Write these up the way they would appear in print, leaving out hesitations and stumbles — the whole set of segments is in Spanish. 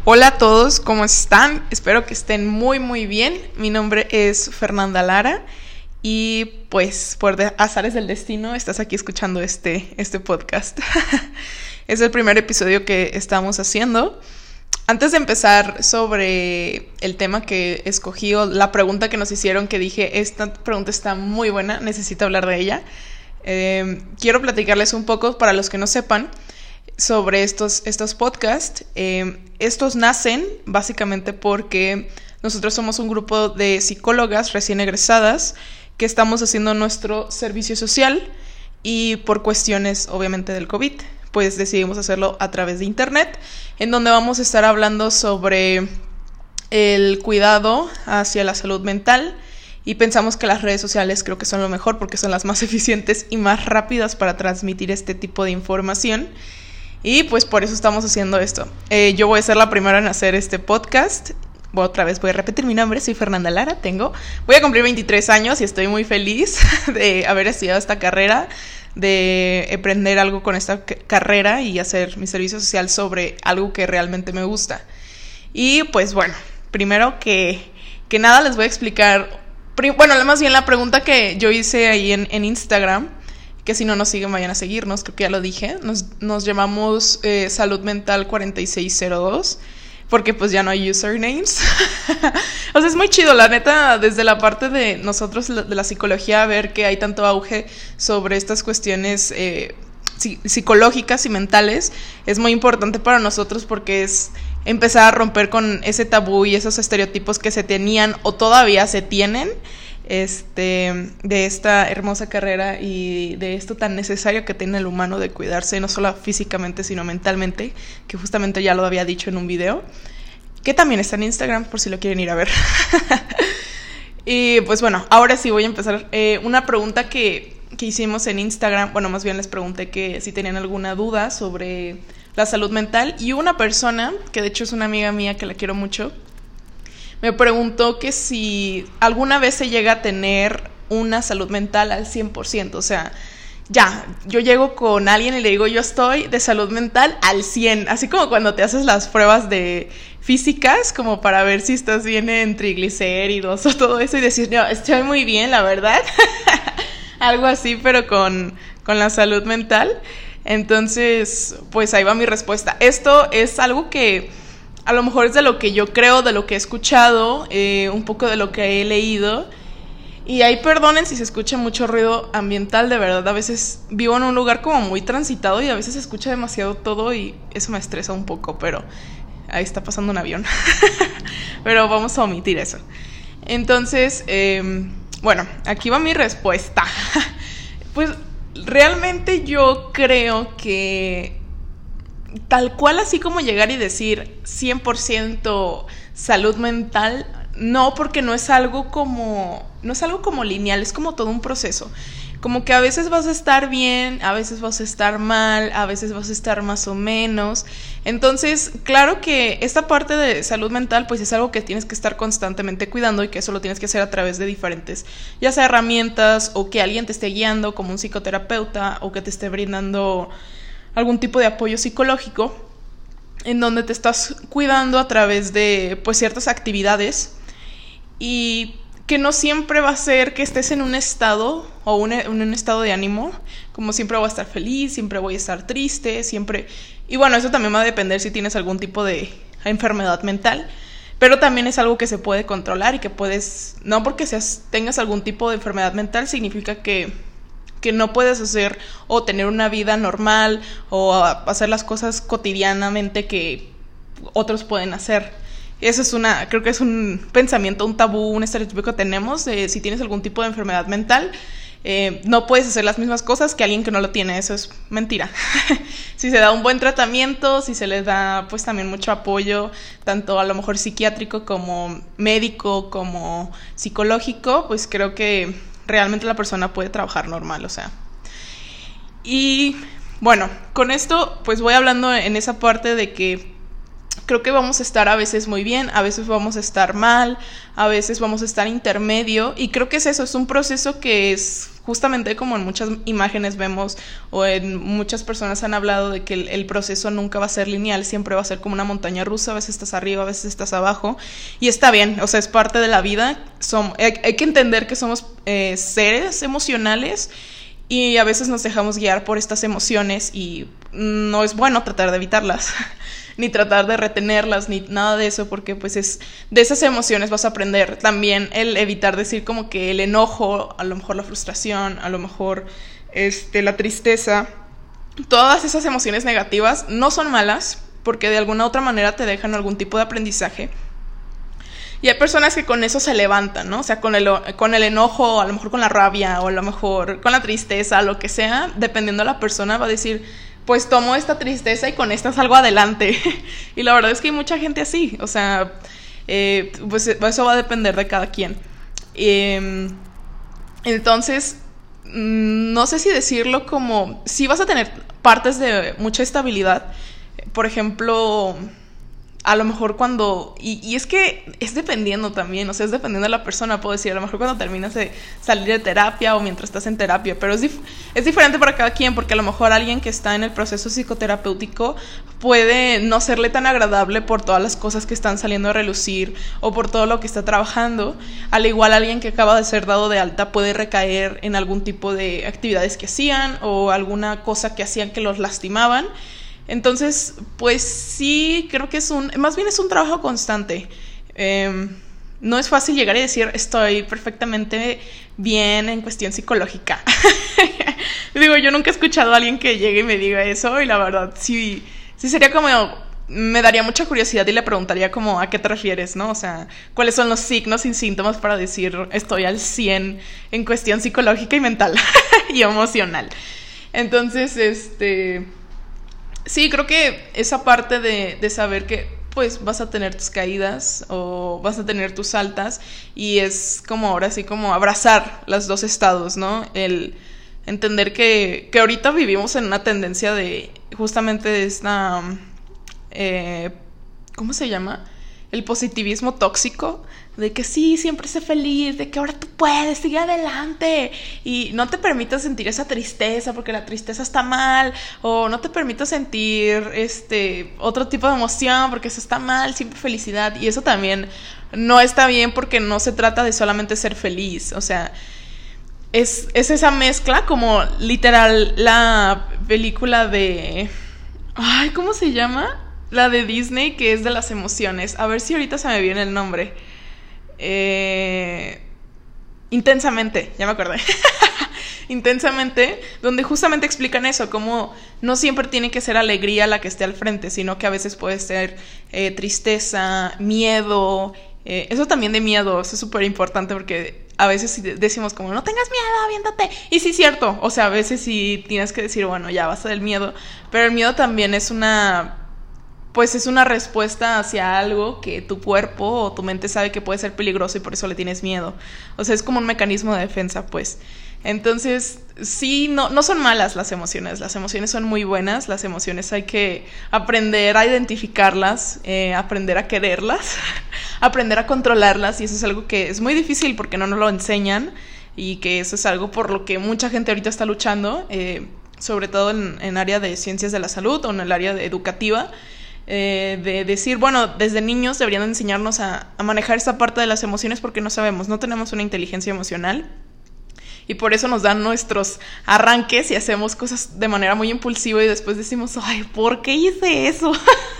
Hola a todos, ¿cómo están? Espero que estén muy bien. Mi nombre es Fernanda Lara y pues por azares del destino estás aquí escuchando este podcast. Es el primer episodio que estamos haciendo. Antes de empezar sobre el tema que escogí o la pregunta que nos hicieron, que dije, esta pregunta está muy buena, necesito hablar de ella. Quiero platicarles un poco, para los que no sepan, sobre estos podcasts. Estos nacen básicamente porque nosotros somos un grupo de psicólogas recién egresadas que estamos haciendo nuestro servicio social y por cuestiones obviamente del COVID pues decidimos hacerlo a través de internet, en donde vamos a estar hablando sobre el cuidado hacia la salud mental. Y pensamos que las redes sociales creo que son lo mejor porque son las más eficientes y más rápidas para transmitir este tipo de información. Y pues por eso estamos haciendo esto. Yo voy a ser la primera en hacer este podcast. Otra vez voy a repetir mi nombre, soy Fernanda Lara, voy a cumplir 23 años y estoy muy feliz de haber estudiado esta carrera, de aprender algo con esta carrera y hacer mi servicio social sobre algo que realmente me gusta. Y pues bueno, primero que nada les voy a explicar, bueno, más bien la pregunta que yo hice ahí en Instagram, que si no nos siguen vayan a seguirnos, creo que ya lo dije, nos llamamos Salud Mental 4602, porque pues ya no hay usernames. O sea, es muy chido, la neta, desde la parte de nosotros, de la psicología, ver que hay tanto auge sobre estas cuestiones psicológicas y mentales, es muy importante para nosotros porque es empezar a romper con ese tabú y esos estereotipos que se tenían o todavía se tienen de esta hermosa carrera y de esto tan necesario que tiene el humano de cuidarse, no solo físicamente sino mentalmente, que justamente ya lo había dicho en un video que también está en Instagram por si lo quieren ir a ver. Y pues bueno, ahora sí voy a empezar. Una pregunta que hicimos en Instagram, bueno, más bien les pregunté que si tenían alguna duda sobre la salud mental, y una persona, que de hecho es una amiga mía que la quiero mucho, me preguntó que si alguna vez se llega a tener una salud mental al 100%, o sea, ya, yo llego con alguien y le digo, yo estoy de salud mental al 100, así como cuando te haces las pruebas de físicas, como para ver si estás bien en triglicéridos o todo eso, y decir, no, estoy muy bien, la verdad. Algo así, pero con la salud mental. Entonces, pues ahí va mi respuesta. Esto es algo que a lo mejor es de lo que yo creo, de lo que he escuchado, un poco de lo que he leído. Y ahí perdonen si se escucha mucho ruido ambiental, de verdad. A veces vivo en un lugar como muy transitado y a veces se escucha demasiado todo y eso me estresa un poco, pero ahí está pasando un avión. Pero vamos a omitir eso. Entonces, bueno, aquí va mi respuesta. Pues realmente yo creo que tal cual así como llegar y decir 100% salud mental, no, porque no es algo como lineal, es como todo un proceso. Como que a veces vas a estar bien, a veces vas a estar mal, a veces vas a estar más o menos. Entonces, claro que esta parte de salud mental pues es algo que tienes que estar constantemente cuidando y que eso lo tienes que hacer a través de diferentes, ya sea herramientas o que alguien te esté guiando como un psicoterapeuta o que te esté brindando algún tipo de apoyo psicológico en donde te estás cuidando a través de pues ciertas actividades, y que no siempre va a ser que estés en un estado o en un estado de ánimo, como siempre voy a estar feliz, siempre voy a estar triste, siempre. Y bueno, eso también va a depender si tienes algún tipo de enfermedad mental, pero también es algo que se puede controlar y que puedes, no porque tengas algún tipo de enfermedad mental significa que no puedes hacer o tener una vida normal o hacer las cosas cotidianamente que otros pueden hacer. Eso es creo que es un pensamiento, un tabú, un estereotipo que tenemos de si tienes algún tipo de enfermedad mental, no puedes hacer las mismas cosas que alguien que no lo tiene. Eso es mentira. Si se da un buen tratamiento, si se les da pues también mucho apoyo, tanto a lo mejor psiquiátrico como médico, como psicológico, pues creo que realmente la persona puede trabajar normal, o sea. Y bueno, con esto pues voy hablando en esa parte de que creo que vamos a estar a veces muy bien, a veces vamos a estar mal, a veces vamos a estar intermedio, y creo que es eso, es un proceso que es justamente como en muchas imágenes vemos o en muchas personas han hablado de que el proceso nunca va a ser lineal, siempre va a ser como una montaña rusa, a veces estás arriba, a veces estás abajo, y está bien, o sea, es parte de la vida, hay que entender que somos seres emocionales y a veces nos dejamos guiar por estas emociones y no es bueno tratar de evitarlas ni tratar de retenerlas, ni nada de eso, porque pues es de esas emociones vas a aprender. También el evitar decir como que el enojo, a lo mejor la frustración, a lo mejor la tristeza, todas esas emociones negativas no son malas, porque de alguna u otra manera te dejan algún tipo de aprendizaje. Y hay personas que con eso se levantan, ¿no? O sea, con el enojo, a lo mejor con la rabia, o a lo mejor con la tristeza, lo que sea, dependiendo de la persona, va a decir, pues tomo esta tristeza y con esta salgo adelante. Y la verdad es que hay mucha gente así, o sea, pues eso va a depender de cada quien. Entonces, no sé si decirlo como, sí vas a tener partes de mucha estabilidad, por ejemplo, a lo mejor cuando, y es que es dependiendo también, o sea, es dependiendo de la persona, puedo decir, a lo mejor cuando terminas de salir de terapia o mientras estás en terapia, pero es diferente para cada quien, porque a lo mejor alguien que está en el proceso psicoterapéutico puede no serle tan agradable por todas las cosas que están saliendo a relucir o por todo lo que está trabajando, al igual alguien que acaba de ser dado de alta puede recaer en algún tipo de actividades que hacían o alguna cosa que hacían que los lastimaban. Entonces, pues sí, creo que más bien es un trabajo constante. No es fácil llegar y decir, estoy perfectamente bien en cuestión psicológica. Digo, yo nunca he escuchado a alguien que llegue y me diga eso, y la verdad, sí sería como, me daría mucha curiosidad y le preguntaría como, ¿a qué te refieres, no? O sea, ¿cuáles son los signos y síntomas para decir, estoy al 100 en cuestión psicológica y mental y emocional? Entonces, sí, creo que esa parte de saber que pues vas a tener tus caídas o vas a tener tus altas, y es como ahora sí como abrazar los dos estados, ¿no? El entender que ahorita vivimos en una tendencia de justamente esta, ¿cómo se llama? El positivismo tóxico, de que sí, siempre sé feliz, de que ahora tú puedes, sigue adelante, y no te permitas sentir esa tristeza porque la tristeza está mal, o no te permitas sentir otro tipo de emoción porque eso está mal, siempre felicidad, y eso también no está bien, porque no se trata de solamente ser feliz, o sea, es esa mezcla, como literal la película de, ay, ¿cómo se llama? La de Disney, que es de las emociones, a ver si ahorita se me viene el nombre. Intensamente, ya me acordé. Intensamente, donde justamente explican eso, como no siempre tiene que ser alegría la que esté al frente, sino que a veces puede ser tristeza, miedo, eso también de miedo, eso es súper importante, porque a veces decimos como, no tengas miedo, aviéntate, y sí es cierto, o sea, a veces sí tienes que decir, bueno, ya basta del miedo, pero el miedo también es una respuesta hacia algo que tu cuerpo o tu mente sabe que puede ser peligroso y por eso le tienes miedo. O sea, es como un mecanismo de defensa, pues. Entonces, sí, no son malas las emociones son muy buenas, las emociones hay que aprender a identificarlas, aprender a quererlas, aprender a controlarlas, y eso es algo que es muy difícil porque no nos lo enseñan, y que eso es algo por lo que mucha gente ahorita está luchando, sobre todo en área de ciencias de la salud o en el área educativa. De decir, bueno, desde niños deberían enseñarnos a manejar esta parte de las emociones, porque no sabemos, no tenemos una inteligencia emocional, y por eso nos dan nuestros arranques y hacemos cosas de manera muy impulsiva y después decimos, ay, ¿por qué hice eso?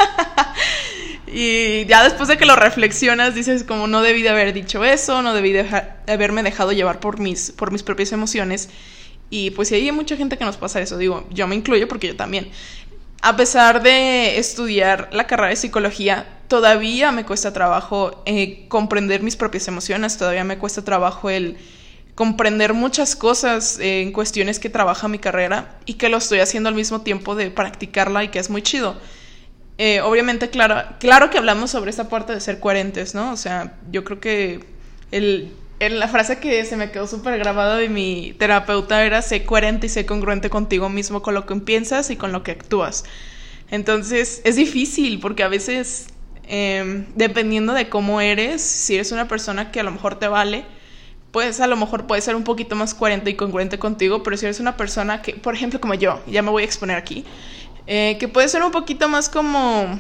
Y ya después de que lo reflexionas dices como, no debí de haber dicho eso, no debí de haberme dejado llevar por mis propias emociones. Y pues sí, hay mucha gente que nos pasa eso, digo, yo me incluyo porque yo también. A pesar de estudiar la carrera de psicología, todavía me cuesta trabajo comprender mis propias emociones, todavía me cuesta trabajo el comprender muchas cosas en cuestiones que trabaja mi carrera, y que lo estoy haciendo al mismo tiempo de practicarla, y que es muy chido. Obviamente, claro que hablamos sobre esta parte de ser coherentes, ¿no? O sea, yo creo que la frase que se me quedó súper grabada de mi terapeuta era: sé coherente y sé congruente contigo mismo, con lo que piensas y con lo que actúas. Entonces es difícil, porque a veces dependiendo de cómo eres, si eres una persona que a lo mejor te vale, pues a lo mejor puedes ser un poquito más coherente y congruente contigo, pero si eres una persona que, por ejemplo, como yo, ya me voy a exponer aquí, que puede ser un poquito más como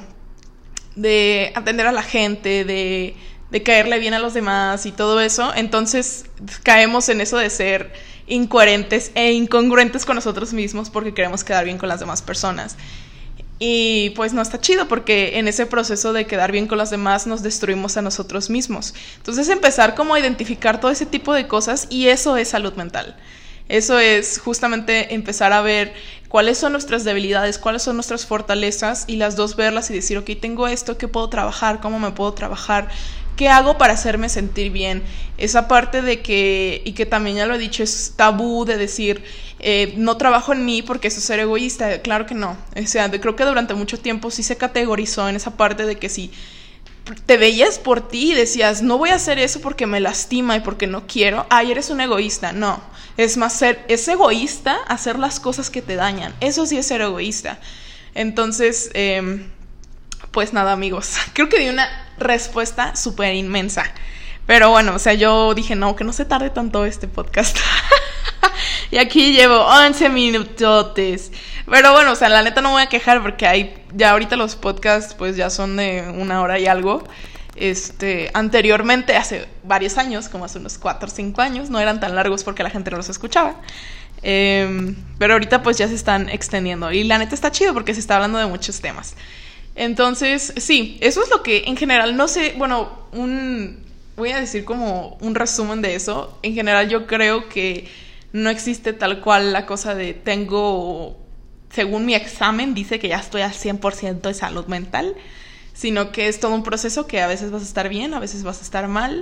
de atender a la gente, de caerle bien a los demás y todo eso, entonces caemos en eso de ser incoherentes e incongruentes con nosotros mismos porque queremos quedar bien con las demás personas. Y pues no está chido porque en ese proceso de quedar bien con los demás nos destruimos a nosotros mismos. Entonces empezar como a identificar todo ese tipo de cosas, y eso es salud mental. Eso es justamente empezar a ver cuáles son nuestras debilidades, cuáles son nuestras fortalezas, y las dos verlas y decir, ok, tengo esto, ¿qué puedo trabajar? ¿Cómo me puedo trabajar? ¿Qué hago para hacerme sentir bien? Esa parte de que, y que también ya lo he dicho, es tabú de decir, no trabajo en mí porque eso es ser egoísta. Claro que no. O sea, creo que durante mucho tiempo sí se categorizó en esa parte de que si te veías por ti y decías, no voy a hacer eso porque me lastima y porque no quiero, ay, eres un egoísta. No, es más, es egoísta hacer las cosas que te dañan. Eso sí es ser egoísta. Entonces, pues nada, amigos, creo que di una respuesta súper inmensa. Pero bueno, o sea, yo dije, no, que no se tarde tanto este podcast. Y aquí llevo 11 minutotes. Pero bueno, o sea, la neta no me voy a quejar porque ya ahorita los podcasts pues ya son de 1 hora y algo. Anteriormente, hace varios años, como hace unos 4 o 5 años, no eran tan largos porque la gente no los escuchaba. Pero ahorita pues ya se están extendiendo. Y la neta está chido porque se está hablando de muchos temas. Entonces, sí, eso es lo que en general, no sé, bueno, voy a decir como un resumen de eso. En general yo creo que no existe tal cual la cosa de según mi examen dice que ya estoy al 100% de salud mental, sino que es todo un proceso que a veces vas a estar bien, a veces vas a estar mal,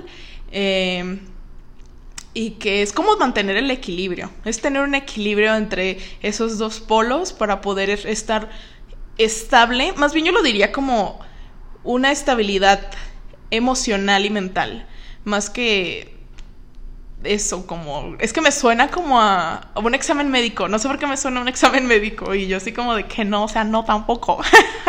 y que es como mantener el equilibrio, es tener un equilibrio entre esos dos polos para poder estar estable. Más bien yo lo diría como una estabilidad emocional y mental, más que eso, como, es que me suena como a un examen médico, no sé por qué me suena a un examen médico, y yo así como de que no, o sea, no tampoco.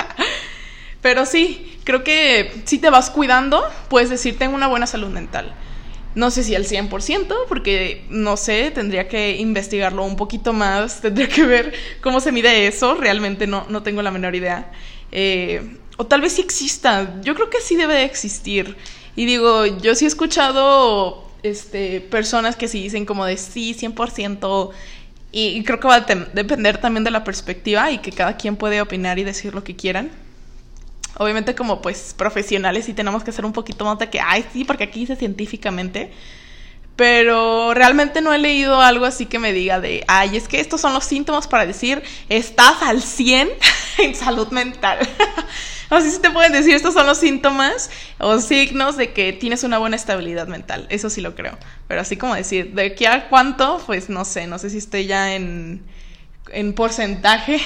Pero sí, creo que si te vas cuidando, puedes decir, tengo una buena salud mental. No sé si al 100%, porque no sé, tendría que investigarlo un poquito más, tendría que ver cómo se mide eso, realmente no tengo la menor idea. O tal vez sí exista, yo creo que sí debe de existir. Y digo, yo sí he escuchado personas que sí dicen como de sí, 100%, y creo que va a depender también de la perspectiva y que cada quien puede opinar y decir lo que quieran. Obviamente como pues profesionales sí tenemos que hacer un poquito más de que, ay sí, porque aquí dice científicamente, pero realmente no he leído algo así que me diga de, ay, es que estos son los síntomas para decir, estás al 100 en salud mental. Así se te pueden decir, estos son los síntomas o signos de que tienes una buena estabilidad mental. Eso sí lo creo. Pero así como decir, ¿de aquí a cuánto? Pues no sé si esté ya en porcentaje.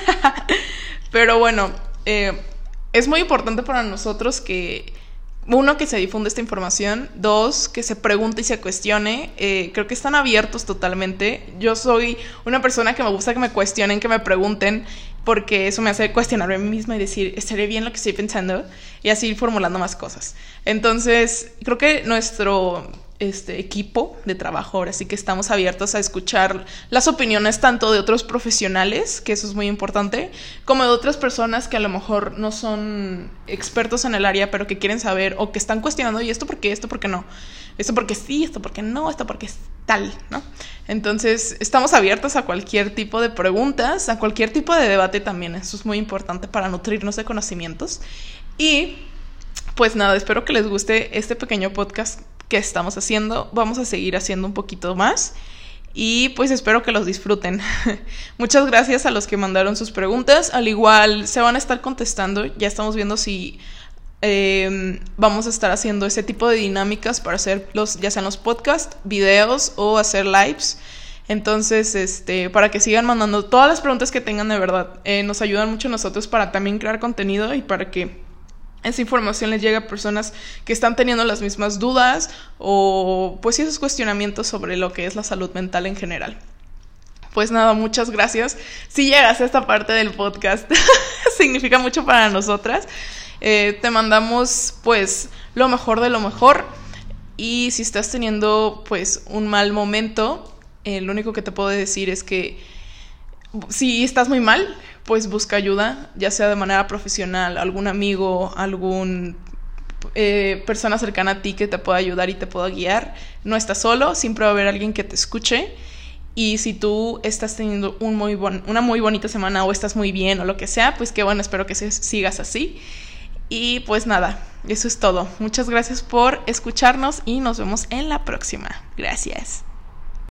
Pero bueno, es muy importante para nosotros que, uno, que se difunda esta información, dos, que se pregunte y se cuestione. Creo que están abiertos totalmente. Yo soy una persona que me gusta que me cuestionen, que me pregunten, porque eso me hace cuestionarme a mí misma y decir, ¿estaré bien lo que estoy pensando? Y así ir formulando más cosas. Entonces, creo que nuestro equipo de trabajo, ahora sí que estamos abiertos a escuchar las opiniones tanto de otros profesionales, que eso es muy importante, como de otras personas que a lo mejor no son expertos en el área, pero que quieren saber o que están cuestionando, ¿y esto por qué? ¿Esto por qué no? ¿Esto porque sí? ¿Esto porque no? ¿Esto porque es tal? ¿No? Entonces, estamos abiertos a cualquier tipo de preguntas, a cualquier tipo de debate también. Eso es muy importante para nutrirnos de conocimientos. Y pues nada, espero que les guste este pequeño podcast que estamos haciendo. Vamos a seguir haciendo un poquito más y pues espero que los disfruten. Muchas gracias a los que mandaron sus preguntas. Al igual se van a estar contestando. Ya estamos viendo si vamos a estar haciendo ese tipo de dinámicas para hacer ya sean los podcasts, videos o hacer lives. Entonces, para que sigan mandando todas las preguntas que tengan, de verdad. Nos ayudan mucho nosotros para también crear contenido y para que esa información les llegue a personas que están teniendo las mismas dudas o pues esos cuestionamientos sobre lo que es la salud mental en general. Pues nada, muchas gracias. Si llegas a esta parte del podcast, significa mucho para nosotras. Te mandamos pues lo mejor de lo mejor. Y si estás teniendo pues un mal momento, lo único que te puedo decir es que si estás muy mal, pues busca ayuda, ya sea de manera profesional, algún amigo, algún persona cercana a ti que te pueda ayudar y te pueda guiar. No estás solo, siempre va a haber alguien que te escuche. Y si tú estás teniendo una muy bonita semana o estás muy bien o lo que sea, pues qué bueno, espero que sigas así. Y pues nada, eso es todo. Muchas gracias por escucharnos y nos vemos en la próxima. Gracias.